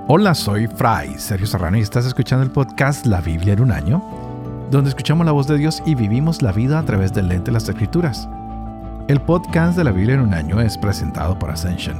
Hola, soy Fray Sergio Serrano y estás escuchando el podcast La Biblia en un año, donde escuchamos la voz de Dios y vivimos la vida a través del lente de las Escrituras. El podcast de La Biblia en un año es presentado por Ascension.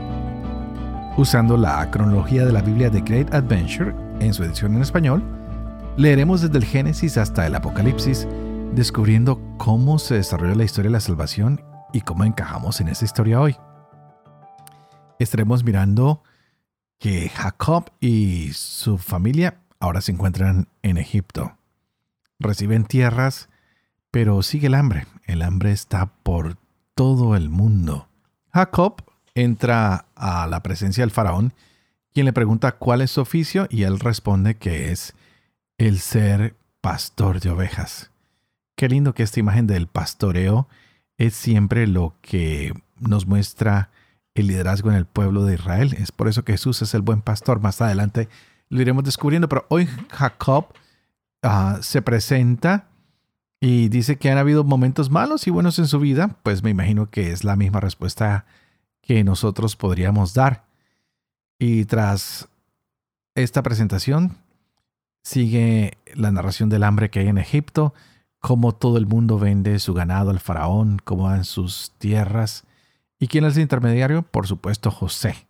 Usando la cronología de la Biblia de Great Adventure en su edición en español, leeremos desde el Génesis hasta el Apocalipsis, descubriendo cómo se desarrolla la historia de la salvación y cómo encajamos en esa historia hoy. Estaremos mirando que Jacob y su familia ahora se encuentran en Egipto. Reciben tierras, pero sigue el hambre. El hambre está por todo el mundo. Jacob entra a la presencia del faraón, quien le pregunta cuál es su oficio, y él responde que es el ser pastor de ovejas. Qué lindo que esta imagen del pastoreo es siempre lo que nos muestra el liderazgo en el pueblo de Israel. Es por eso que Jesús es el buen pastor. Más adelante lo iremos descubriendo, pero hoy Jacob se presenta y dice que han habido momentos malos y buenos en su vida. Pues me imagino que es la misma respuesta que nosotros podríamos dar. Y tras esta presentación sigue la narración del hambre que hay en Egipto, cómo todo el mundo vende su ganado al faraón, cómo dan sus tierras. ¿Y quién es el intermediario? Por supuesto, José,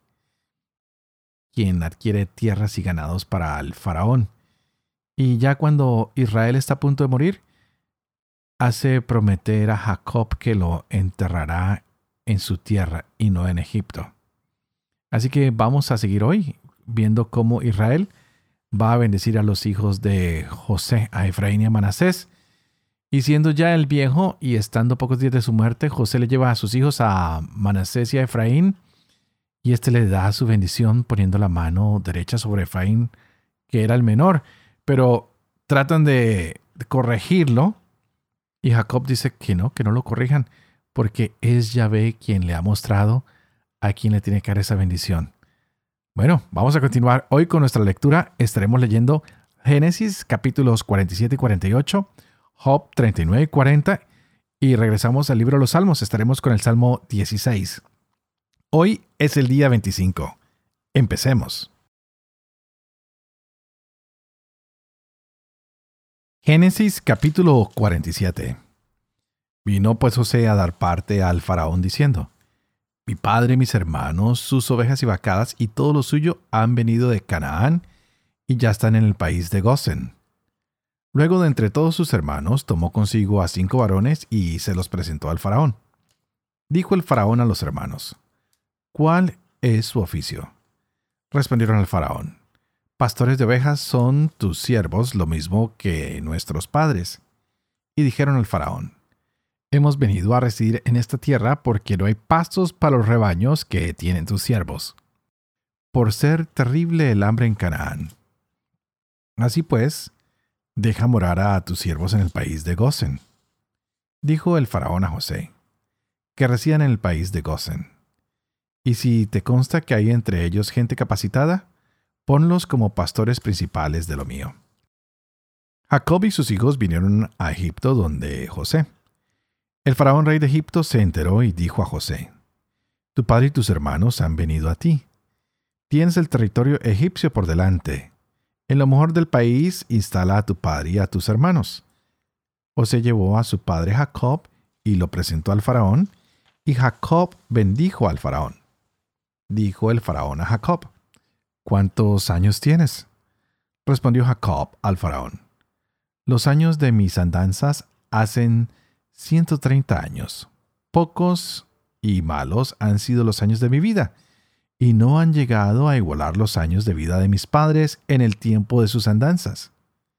quien adquiere tierras y ganados para el faraón. Y ya cuando Israel está a punto de morir, hace prometer a Jacob que lo enterrará en su tierra y no en Egipto. Así que vamos a seguir hoy viendo cómo Israel va a bendecir a los hijos de José, a Efraín y a Manasés. Y siendo ya el viejo y estando pocos días de su muerte, José le lleva a sus hijos a Manasés y a Efraín, y éste le da su bendición poniendo la mano derecha sobre Efraín, que era el menor. Pero tratan de corregirlo, y Jacob dice que no lo corrijan, porque es Yahvé quien le ha mostrado a quien le tiene que dar esa bendición. Bueno, vamos a continuar hoy con nuestra lectura. Estaremos leyendo Génesis capítulos 47 y 48, Job 39 y 40, y regresamos al libro de los Salmos. Estaremos con el Salmo 16. Hoy es el día 25. Empecemos. Génesis capítulo 47. Vino pues José a dar parte al faraón diciendo: Mi padre y mis hermanos, sus ovejas y vacadas y todo lo suyo han venido de Canaán y ya están en el país de Gosén. Luego de entre todos sus hermanos, tomó consigo a 5 varones y se los presentó al faraón. Dijo el faraón a los hermanos: ¿Cuál es su oficio? Respondieron al faraón: Pastores de ovejas son tus siervos, lo mismo que nuestros padres. Y dijeron al faraón: Hemos venido a residir en esta tierra porque no hay pastos para los rebaños que tienen tus siervos, por ser terrible el hambre en Canaán. Así pues, deja morar a tus siervos en el país de Gosén. Dijo el faraón a José: Que residan en el país de Gosén. Y si te consta que hay entre ellos gente capacitada, ponlos como pastores principales de lo mío. Jacob y sus hijos vinieron a Egipto donde José. El faraón rey de Egipto se enteró y dijo a José: Tu padre y tus hermanos han venido a ti. Tienes el territorio egipcio por delante. En lo mejor del país instala a tu padre y a tus hermanos. José llevó a su padre Jacob y lo presentó al faraón, y Jacob bendijo al faraón. Dijo el faraón a Jacob: ¿Cuántos años tienes? Respondió Jacob al faraón: Los años de mis andanzas hacen 130 años. Pocos y malos han sido los años de mi vida, y no han llegado a igualar los años de vida de mis padres en el tiempo de sus andanzas.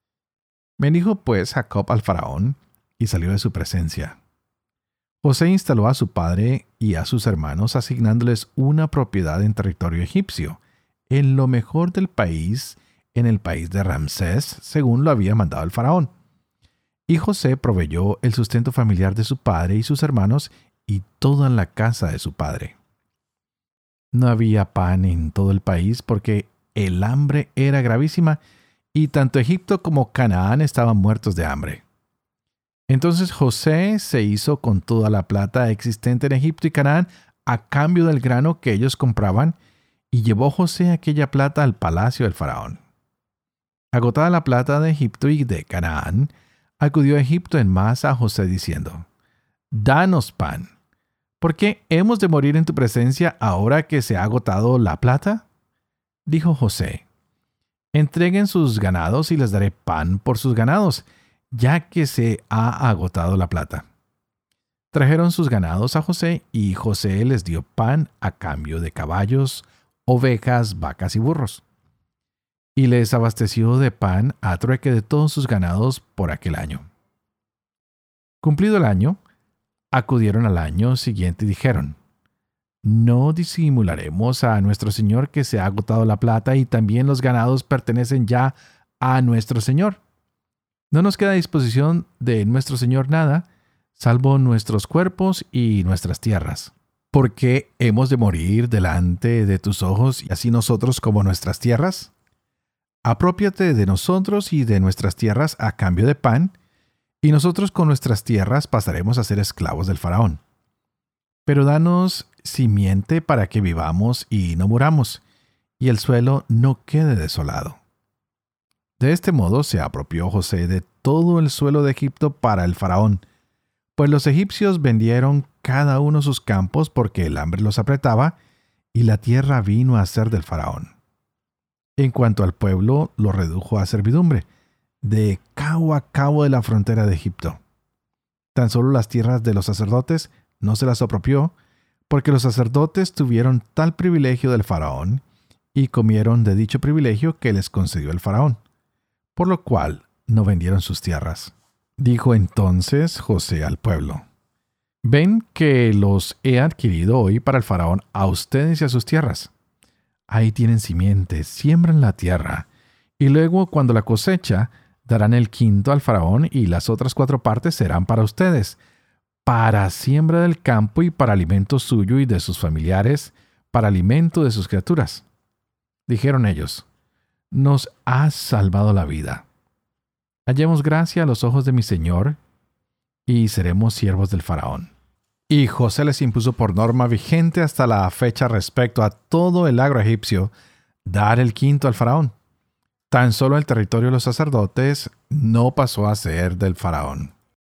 Bendijo pues Jacob al faraón, y salió de su presencia. José instaló a su padre y a sus hermanos, asignándoles una propiedad en territorio egipcio, en lo mejor del país, en el país de Ramsés, según lo había mandado el faraón. Y José proveyó el sustento familiar de su padre y sus hermanos y toda la casa de su padre. No había pan en todo el país porque el hambre era gravísima y tanto Egipto como Canaán estaban muertos de hambre. Entonces José se hizo con toda la plata existente en Egipto y Canaán a cambio del grano que ellos compraban Y llevó José aquella plata al palacio del faraón. Agotada la plata de Egipto y de Canaán, acudió a Egipto en masa a José diciendo: «Danos pan, ¿por qué hemos de morir en tu presencia ahora que se ha agotado la plata?» Dijo José: «Entreguen sus ganados y les daré pan por sus ganados, ya que se ha agotado la plata». Trajeron sus ganados a José, y José les dio pan a cambio de caballos, ovejas, vacas y burros. Y les abasteció de pan a trueque de todos sus ganados por aquel año. Cumplido el año, acudieron al año siguiente y dijeron: «No disimularemos a nuestro señor que se ha agotado la plata y también los ganados pertenecen ya a nuestro señor. No nos queda a disposición de nuestro señor nada, salvo nuestros cuerpos y nuestras tierras. ¿Por qué hemos de morir delante de tus ojos y así nosotros como nuestras tierras? Apropiate de nosotros y de nuestras tierras a cambio de pan, y nosotros con nuestras tierras pasaremos a ser esclavos del faraón. Pero danos simiente para que vivamos y no muramos, y el suelo no quede desolado». De este modo se apropió José de todo el suelo de Egipto para el faraón, pues los egipcios vendieron cada uno sus campos porque el hambre los apretaba, y la tierra vino a ser del faraón. En cuanto al pueblo, lo redujo a servidumbre, de cabo a cabo de la frontera de Egipto. Tan solo las tierras de los sacerdotes no se las apropió, porque los sacerdotes tuvieron tal privilegio del faraón, y comieron de dicho privilegio que les concedió el faraón, por lo cual no vendieron sus tierras. Dijo entonces José al pueblo: «Ven que los he adquirido hoy para el faraón a ustedes y a sus tierras. Ahí tienen simiente, siembran la tierra, y luego cuando la cosecha, darán el quinto al faraón y las otras 4 partes serán para ustedes, para siembra del campo y para alimento suyo y de sus familiares, para alimento de sus criaturas». Dijeron ellos: «Nos has salvado la vida. Hallemos gracia a los ojos de mi señor, y seremos siervos del faraón». Y José les impuso por norma vigente hasta la fecha respecto a todo el agro egipcio dar el quinto al faraón. Tan solo el territorio de los sacerdotes no pasó a ser del faraón.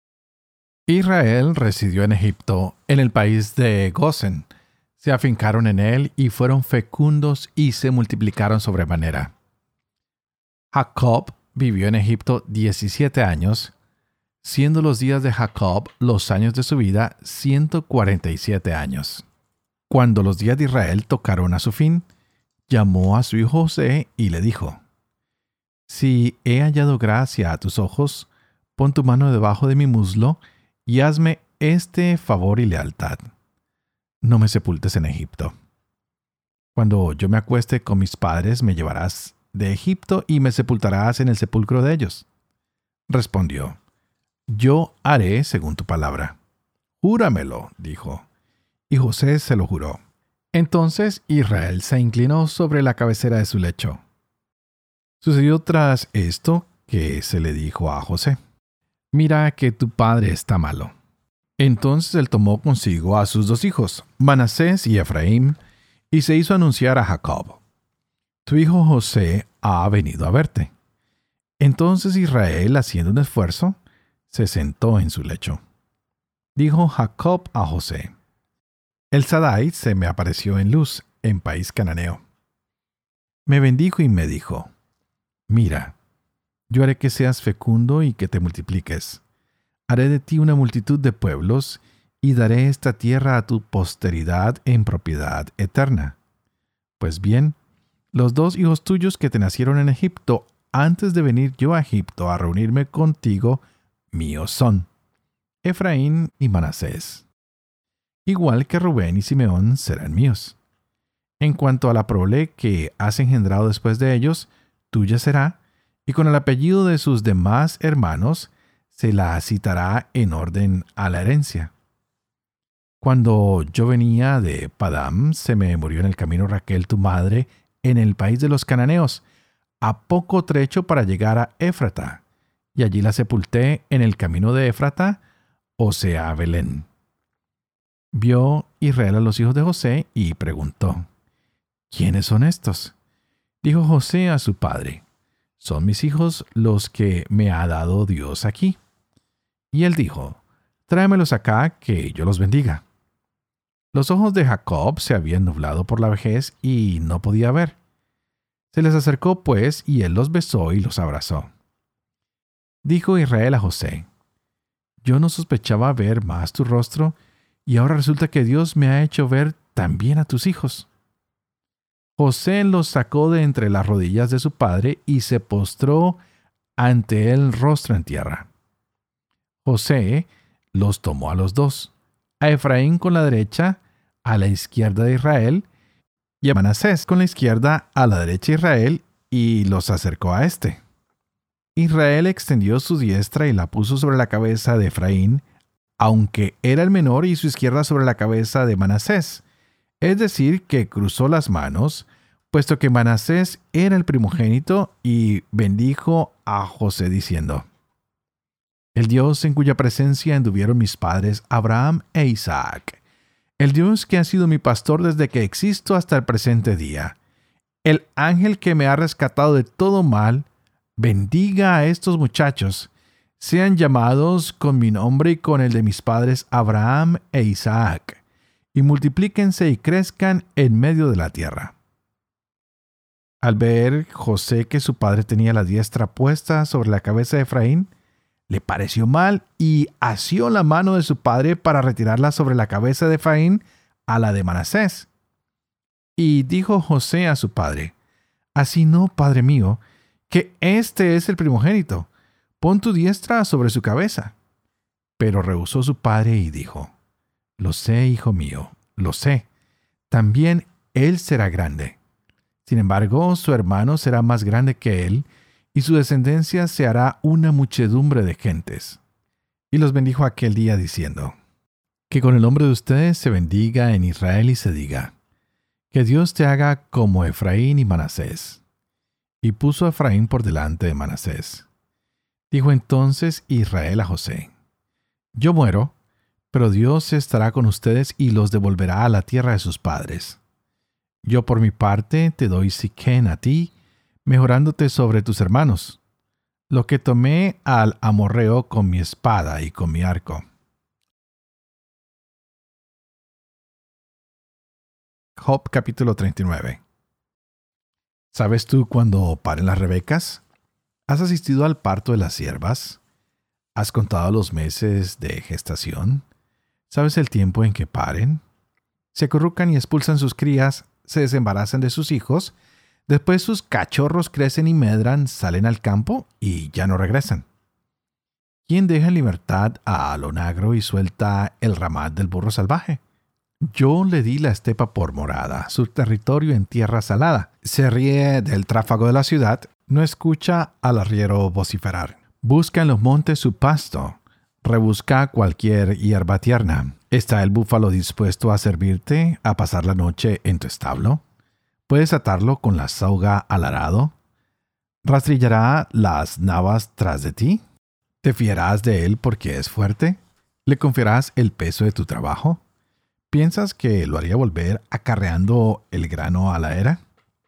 Israel residió en Egipto, en el país de Gosén. Se afincaron en él y fueron fecundos y se multiplicaron sobremanera. Jacob vivió en Egipto 17 años, siendo los días de Jacob los años de su vida 147 años. Cuando los días de Israel tocaron a su fin, llamó a su hijo José y le dijo: «Si he hallado gracia a tus ojos, pon tu mano debajo de mi muslo y hazme este favor y lealtad. No me sepultes en Egipto. Cuando yo me acueste con mis padres, me llevarás de Egipto y me sepultarás en el sepulcro de ellos». Respondió: «Yo haré según tu palabra». «Júramelo», dijo. Y José se lo juró. Entonces Israel se inclinó sobre la cabecera de su lecho. Sucedió tras esto que se le dijo a José: «Mira que tu padre está malo». Entonces él tomó consigo a sus 2 hijos, Manasés y Efraín, y se hizo anunciar a Jacob: «Tu hijo José ha venido a verte». Entonces Israel, haciendo un esfuerzo, se sentó en su lecho. Dijo Jacob a José: «El Sadai se me apareció en luz, en país cananeo. Me bendijo y me dijo: Mira, yo haré que seas fecundo y que te multipliques. Haré de ti una multitud de pueblos, y daré esta tierra a tu posteridad en propiedad eterna. Pues bien, los 2 hijos tuyos que te nacieron en Egipto, antes de venir yo a Egipto a reunirme contigo, míos son, Efraín y Manasés. Igual que Rubén y Simeón serán míos. En cuanto a la prole que has engendrado después de ellos, tuya será, y con el apellido de sus demás hermanos se la citará en orden a la herencia. Cuando yo venía de Padam, se me murió en el camino Raquel tu madre, en el país de los cananeos, a poco trecho para llegar a Éfrata, y allí la sepulté en el camino de Éfrata, o sea, Belén». Vio Israel a los hijos de José y preguntó: ¿quiénes son estos? Dijo José a su padre: son mis hijos los que me ha dado Dios aquí. Y él dijo: tráemelos acá, que yo los bendiga. Los ojos de Jacob se habían nublado por la vejez y no podía ver. Se les acercó pues, y él los besó y los abrazó. Dijo Israel a José: yo no sospechaba ver más tu rostro, y ahora resulta que Dios me ha hecho ver también a tus hijos. José los sacó de entre las rodillas de su padre y se postró ante él rostro en tierra. José los tomó a los dos, a Efraín con la derecha, a la izquierda de Israel, y a Manasés con la izquierda, a la derecha de Israel, y los acercó a éste. Israel extendió su diestra y la puso sobre la cabeza de Efraín, aunque era el menor, y su izquierda sobre la cabeza de Manasés. Es decir, que cruzó las manos, puesto que Manasés era el primogénito, y bendijo a José diciendo: el Dios en cuya presencia anduvieron mis padres Abraham e Isaac, el Dios que ha sido mi pastor desde que existo hasta el presente día, el ángel que me ha rescatado de todo mal, bendiga a estos muchachos, sean llamados con mi nombre y con el de mis padres Abraham e Isaac, y multiplíquense y crezcan en medio de la tierra. Al ver José que su padre tenía la diestra puesta sobre la cabeza de Efraín, le pareció mal y asió la mano de su padre para retirarla sobre la cabeza de Efraín a la de Manasés. Y dijo José a su padre: así no, padre mío, que este es el primogénito. Pon tu diestra sobre su cabeza. Pero rehusó su padre y dijo: lo sé, hijo mío, lo sé. También él será grande. Sin embargo, su hermano será más grande que él, y su descendencia se hará una muchedumbre de gentes. Y los bendijo aquel día diciendo: que con el nombre de ustedes se bendiga en Israel y se diga: que Dios te haga como Efraín y Manasés. Y puso a Efraín por delante de Manasés. Dijo entonces Israel a José: yo muero, pero Dios estará con ustedes y los devolverá a la tierra de sus padres. Yo por mi parte te doy Siquén a ti, mejorándote sobre tus hermanos, lo que tomé al amorreo con mi espada y con mi arco. Job capítulo 39. ¿Sabes tú cuándo paren las rebecas? ¿Has asistido al parto de las siervas? ¿Has contado los meses de gestación? ¿Sabes el tiempo en que paren? Se acurrucan y expulsan sus crías, se desembarazan de sus hijos. Después sus cachorros crecen y medran, salen al campo y ya no regresan. ¿Quién deja en libertad a lo negro y suelta el ramat del burro salvaje? Yo le di la estepa por morada, su territorio en tierra salada. Se ríe del tráfago de la ciudad, no escucha al arriero vociferar. Busca en los montes su pasto, rebusca cualquier hierba tierna. ¿Está el búfalo dispuesto a servirte, a pasar la noche en tu establo? ¿Puedes atarlo con la soga al arado? ¿Rastrillará las navas tras de ti? ¿Te fiarás de él porque es fuerte? ¿Le confiarás el peso de tu trabajo? ¿Piensas que lo haría volver acarreando el grano a la era?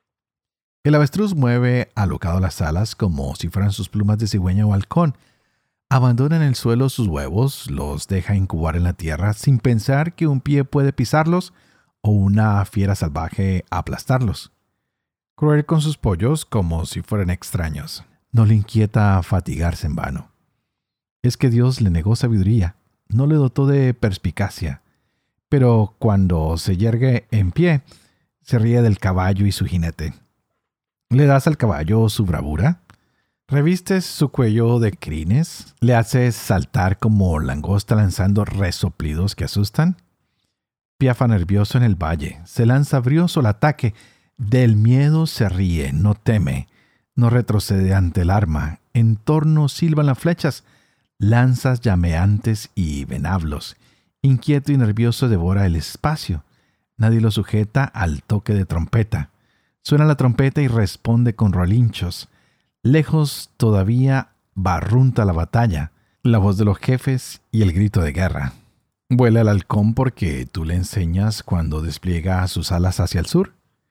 El avestruz mueve alocado las alas como si fueran sus plumas de cigüeña o halcón. Abandona en el suelo sus huevos, los deja incubar en la tierra sin pensar que un pie puede pisarlos o una fiera salvaje aplastarlos. Cruel con sus pollos como si fueran extraños. No le inquieta fatigarse en vano. Es que Dios le negó sabiduría, no le dotó de perspicacia. Pero cuando se yergue en pie, se ríe del caballo y su jinete. ¿Le das al caballo su bravura? ¿Revistes su cuello de crines? ¿Le haces saltar como langosta lanzando resoplidos que asustan? Piafa nervioso en el valle, se lanza brioso al ataque, del miedo se ríe, no teme, no retrocede ante el arma, en torno silban las flechas, lanzas llameantes y venablos, inquieto y nervioso devora el espacio, nadie lo sujeta al toque de trompeta, suena la trompeta y responde con relinchos, lejos todavía barrunta la batalla, la voz de los jefes y el grito de guerra. Vuela el halcón porque tú le enseñas cuando despliega sus alas hacia el sur.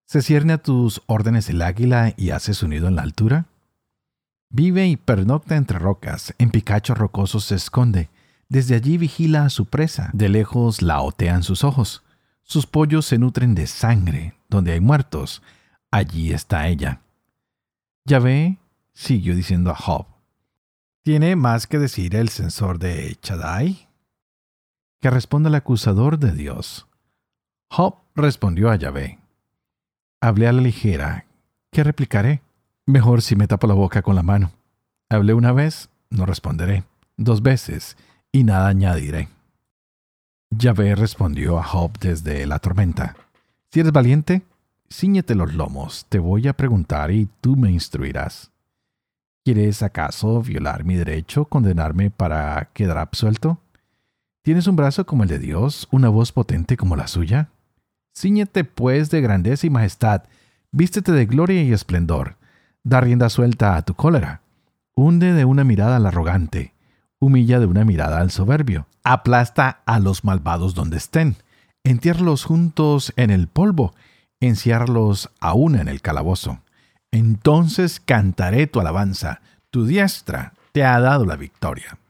¿Se cierne a tus órdenes el águila y hace su nido en la altura? Vive y pernocta entre rocas, en picachos rocosos se esconde. Desde allí vigila a su presa, de lejos la otean sus ojos. Sus pollos se nutren de sangre, donde hay muertos, allí está ella. Yahvé siguió diciendo a Job: ¿tiene más que decir el censor de Shaddai? Que responda el acusador de Dios. Job respondió a Yahvé: hablé a la ligera, ¿qué replicaré? Mejor si me tapo la boca con la mano. Hablé una vez, no responderé. 2 veces, y nada añadiré. Yahvé respondió a Job desde la tormenta: si eres valiente, cíñete los lomos, te voy a preguntar y tú me instruirás. ¿Quieres acaso violar mi derecho, condenarme para quedar absuelto? ¿Tienes un brazo como el de Dios, una voz potente como la suya? Cíñete pues de grandeza y majestad, vístete de gloria y esplendor, da rienda suelta a tu cólera, hunde de una mirada al arrogante, humilla de una mirada al soberbio, aplasta a los malvados donde estén, entiérralos juntos en el polvo, enciérralos aún en el calabozo. Entonces cantaré tu alabanza, tu diestra te ha dado la victoria.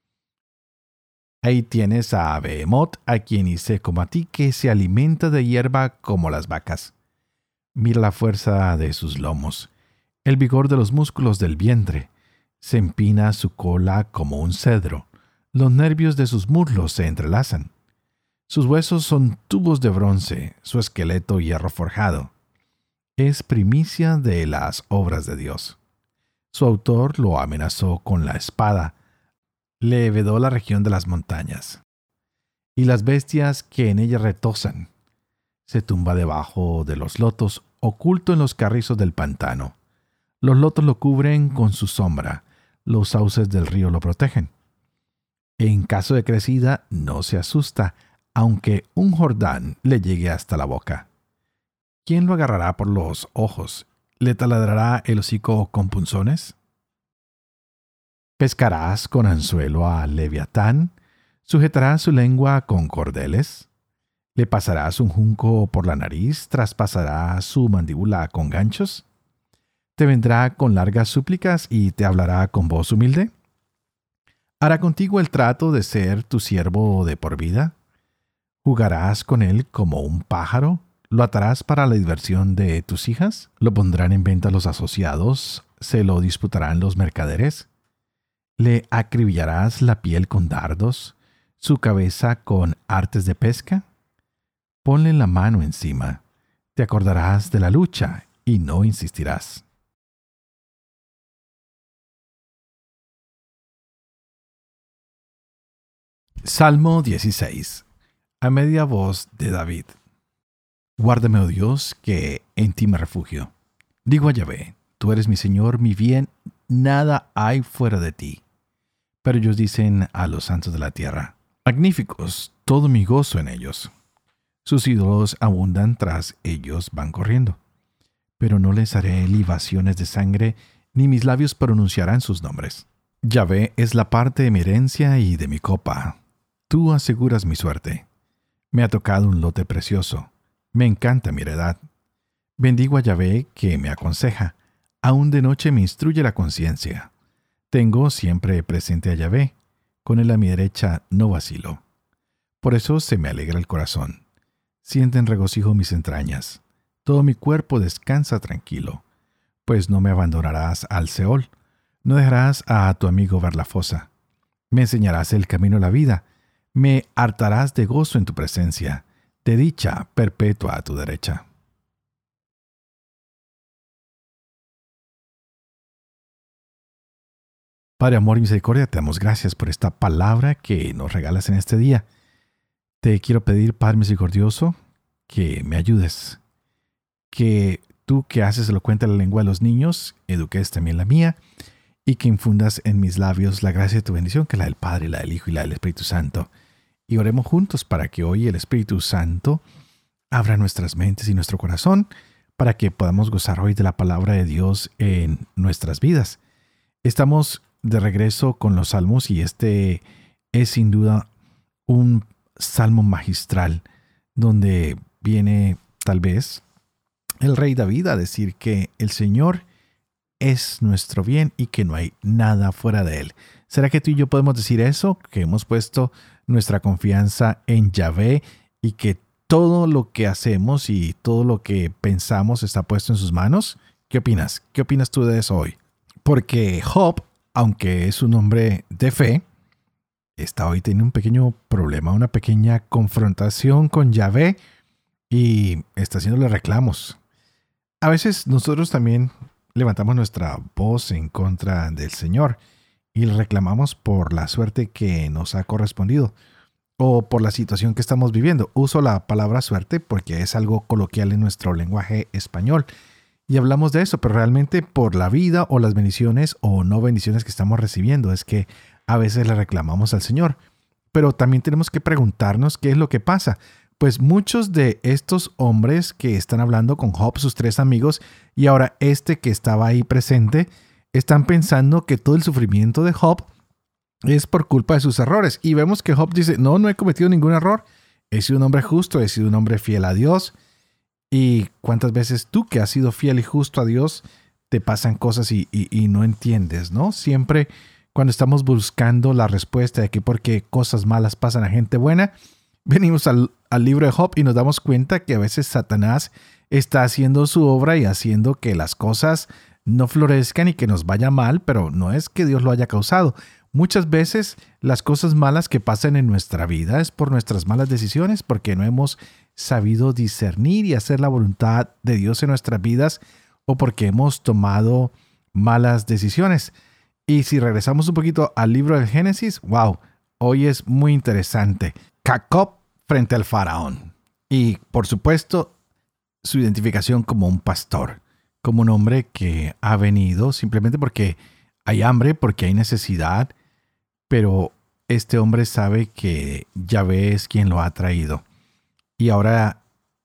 Ahí tienes a Behemoth, a quien hice como a ti, que se alimenta de hierba como las vacas. Mira la fuerza de sus lomos, el vigor de los músculos del vientre. Se empina su cola como un cedro, los nervios de sus muslos se entrelazan. Sus huesos son tubos de bronce, su esqueleto hierro forjado. Es primicia de las obras de Dios. Su autor lo amenazó con la espada, le vedó la región de las montañas, y las bestias que en ella retozan. Se tumba debajo de los lotos, oculto en los carrizos del pantano. Los lotos lo cubren con su sombra, los sauces del río lo protegen. En caso de crecida, no se asusta, aunque un Jordán le llegue hasta la boca. ¿Quién lo agarrará por los ojos? ¿Le taladrará el hocico con punzones? ¿Pescarás con anzuelo a Leviatán? ¿Sujetarás su lengua con cordeles? ¿Le pasarás un junco por la nariz? ¿Traspasarás su mandíbula con ganchos? ¿Te vendrá con largas súplicas y te hablará con voz humilde? ¿Hará contigo el trato de ser tu siervo de por vida? ¿Jugarás con él como un pájaro? ¿Lo atarás para la diversión de tus hijas? ¿Lo pondrán en venta los asociados? ¿Se lo disputarán los mercaderes? ¿Le acribillarás la piel con dardos, su cabeza con artes de pesca? Ponle la mano encima. Te acordarás de la lucha y no insistirás. Salmo 16. A media voz de David. Guárdame, oh Dios, que en ti me refugio. Digo a Yahvé: tú eres mi Señor, mi bien, nada hay fuera de ti. Pero ellos dicen a los santos de la tierra: magníficos, todo mi gozo en ellos. Sus ídolos abundan, tras ellos van corriendo. Pero no les haré libaciones de sangre, ni mis labios pronunciarán sus nombres. Yahvé es la parte de mi herencia y de mi copa. Tú aseguras mi suerte. Me ha tocado un lote precioso. Me encanta mi heredad. Bendigo a Yahvé que me aconseja. Aún de noche me instruye la conciencia. Tengo siempre presente a Yahvé. Con él a mi derecha no vacilo. Por eso se me alegra el corazón. Sienten regocijo mis entrañas. Todo mi cuerpo descansa tranquilo. Pues no me abandonarás al Seol. No dejarás a tu amigo ver la fosa. Me enseñarás el camino a la vida. Me hartarás de gozo en tu presencia, de dicha perpetua a tu derecha. Padre, amor y misericordia, te damos gracias por esta palabra que nos regalas en este día. Te quiero pedir, Padre misericordioso, que me ayudes, que tú que haces elocuente la lengua de los niños, eduques también la mía, y que infundas en mis labios la gracia de tu bendición, que es la del Padre, la del Hijo y la del Espíritu Santo. Y oremos juntos para que hoy el Espíritu Santo abra nuestras mentes y nuestro corazón, para que podamos gozar hoy de la palabra de Dios en nuestras vidas. Estamos de regreso con los salmos y este es sin duda un salmo magistral donde viene tal vez el rey David a decir que el Señor es nuestro bien y que no hay nada fuera de él. ¿Será que tú y yo podemos decir eso? Que hemos puesto nuestra confianza en Yahvé y que todo lo que hacemos y todo lo que pensamos está puesto en sus manos. ¿Qué opinas? ¿Qué opinas tú de eso hoy? Porque Job, aunque es un hombre de fe, está hoy teniendo un pequeño problema, una pequeña confrontación con Yahvé y está haciéndole reclamos. A veces nosotros también levantamos nuestra voz en contra del Señor y le reclamamos por la suerte que nos ha correspondido o por la situación que estamos viviendo. Uso la palabra suerte porque es algo coloquial en nuestro lenguaje español y hablamos de eso, pero realmente por la vida o las bendiciones o no bendiciones que estamos recibiendo es que a veces le reclamamos al Señor. Pero también tenemos que preguntarnos qué es lo que pasa. Pues muchos de estos hombres que están hablando con Job, sus 3 amigos, y ahora este que estaba ahí presente, están pensando que todo el sufrimiento de Job es por culpa de sus errores. Y vemos que Job dice, no he cometido ningún error. He sido un hombre justo, he sido un hombre fiel a Dios. ¿Y cuántas veces tú que has sido fiel y justo a Dios te pasan cosas y no entiendes, ¿no? Siempre cuando estamos buscando la respuesta de que por qué cosas malas pasan a gente buena, venimos al libro de Job y nos damos cuenta que a veces Satanás está haciendo su obra y haciendo que las cosas no florezcan y que nos vaya mal, pero no es que Dios lo haya causado. Muchas veces las cosas malas que pasan en nuestra vida es por nuestras malas decisiones, porque no hemos sabido discernir y hacer la voluntad de Dios en nuestras vidas o porque hemos tomado malas decisiones. Y si regresamos un poquito al libro del Génesis, wow, hoy es muy interesante. Jacob frente al faraón. Y por supuesto, su identificación como un pastor, como un hombre que ha venido simplemente porque hay hambre, porque hay necesidad, pero este hombre sabe que Yahvé es quien lo ha traído. Y ahora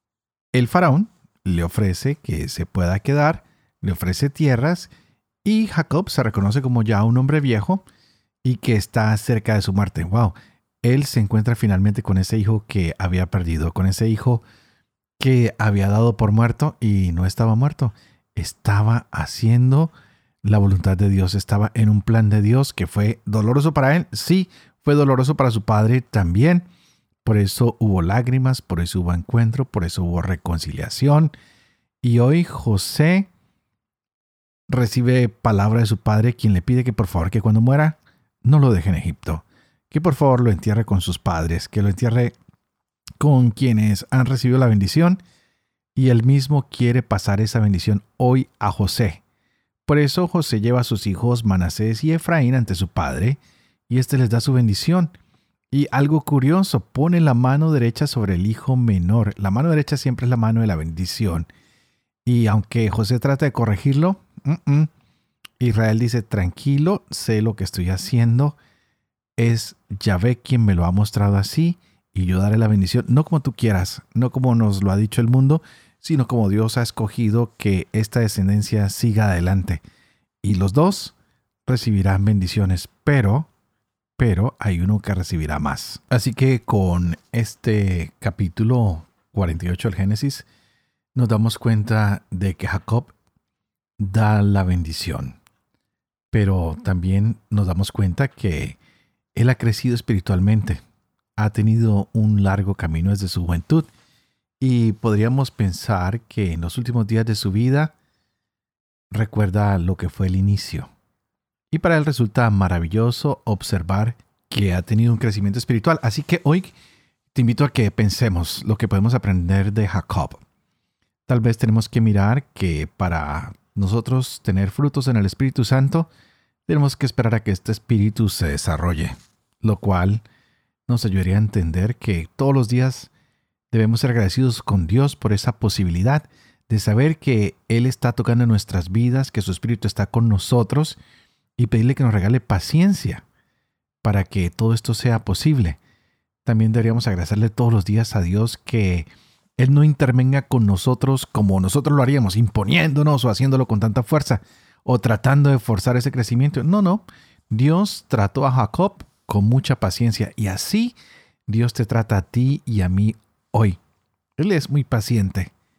el faraón le ofrece que se pueda quedar, le ofrece tierras y Jacob se reconoce como ya un hombre viejo y que está cerca de su muerte. Wow, él se encuentra finalmente con ese hijo que había perdido, con ese hijo que había dado por muerto y no estaba muerto. Estaba haciendo la voluntad de Dios, estaba en un plan de Dios que fue doloroso para él. Sí, fue doloroso para su padre también. Por eso hubo lágrimas, por eso hubo encuentro, por eso hubo reconciliación. Y hoy José recibe palabra de su padre, quien le pide que por favor que cuando muera no lo deje en Egipto, que por favor lo entierre con sus padres, que lo entierre con quienes han recibido la bendición, y él mismo quiere pasar esa bendición hoy a José. Por eso José lleva a sus hijos Manasés y Efraín ante su padre, y éste les da su bendición. Y algo curioso, pone la mano derecha sobre el hijo menor. La mano derecha siempre es la mano de la bendición. Y aunque José trata de corregirlo, Israel dice, tranquilo, sé lo que estoy haciendo. Es Yahvé quien me lo ha mostrado así y yo daré la bendición, no como tú quieras, no como nos lo ha dicho el mundo, sino como Dios ha escogido que esta descendencia siga adelante. Y los dos recibirán bendiciones, pero hay uno que recibirá más. Así que con este capítulo 48 del Génesis, nos damos cuenta de que Jacob da la bendición. Pero también nos damos cuenta que él ha crecido espiritualmente, ha tenido un largo camino desde su juventud y podríamos pensar que en los últimos días de su vida recuerda lo que fue el inicio. Y para él resulta maravilloso observar que ha tenido un crecimiento espiritual. Así que hoy te invito a que pensemos lo que podemos aprender de Jacob. Tal vez tenemos que mirar que para nosotros tener frutos en el Espíritu Santo, tenemos que esperar a que este espíritu se desarrolle, lo cual nos ayudaría a entender que todos los días debemos ser agradecidos con Dios por esa posibilidad de saber que Él está tocando nuestras vidas, que su Espíritu está con nosotros y pedirle que nos regale paciencia para que todo esto sea posible. También deberíamos agradecerle todos los días a Dios que Él no intervenga con nosotros como nosotros lo haríamos, imponiéndonos o haciéndolo con tanta fuerza o tratando de forzar ese crecimiento. No. Dios trató a Jacob con mucha paciencia y así Dios te trata a ti y a mí hoy. Él es muy paciente.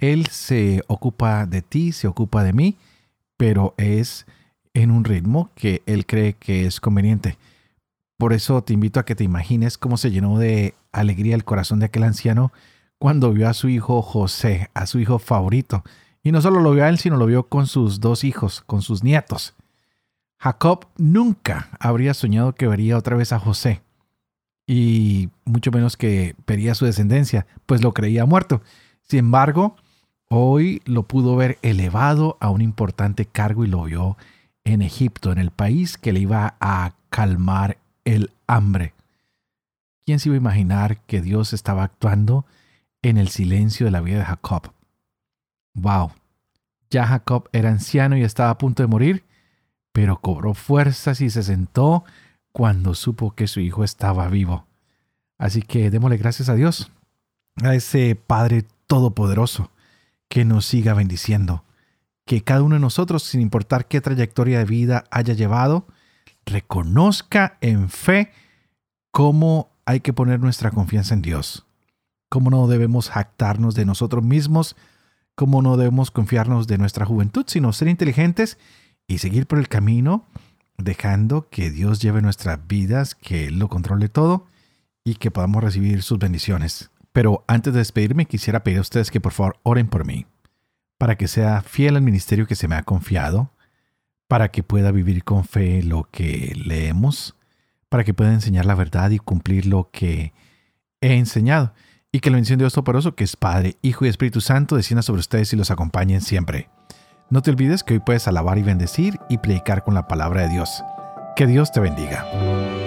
Él se ocupa de ti, se ocupa de mí, pero es en un ritmo que Él cree que es conveniente. Por eso te invito a que te imagines cómo se llenó de alegría el corazón de aquel anciano cuando vio a su hijo José, a su hijo favorito. Y no solo lo vio a él, sino lo vio con sus 2 hijos, con sus nietos. Jacob nunca habría soñado que vería otra vez a José, y mucho menos que vería su descendencia, pues lo creía muerto. Sin embargo, hoy lo pudo ver elevado a un importante cargo y lo vio en Egipto, en el país que le iba a calmar el hambre. ¿Quién se iba a imaginar que Dios estaba actuando en el silencio de la vida de Jacob? ¡Wow! Ya Jacob era anciano y estaba a punto de morir, pero cobró fuerzas y se sentó cuando supo que su hijo estaba vivo. Así que démosle gracias a Dios, a ese Padre Todopoderoso, que nos siga bendiciendo. Que cada uno de nosotros, sin importar qué trayectoria de vida haya llevado, reconozca en fe cómo hay que poner nuestra confianza en Dios. Cómo no debemos jactarnos de nosotros mismos, cómo no debemos confiarnos de nuestra juventud, sino ser inteligentes y seguir por el camino, dejando que Dios lleve nuestras vidas, que Él lo controle todo y que podamos recibir sus bendiciones. Pero antes de despedirme, quisiera pedir a ustedes que por favor oren por mí, para que sea fiel al ministerio que se me ha confiado, para que pueda vivir con fe lo que leemos, para que pueda enseñar la verdad y cumplir lo que he enseñado, y que la bendición de Dios Todopoderoso, que es Padre, Hijo y Espíritu Santo, descienda sobre ustedes y los acompañen siempre. No te olvides que hoy puedes alabar y bendecir y predicar con la palabra de Dios. Que Dios te bendiga.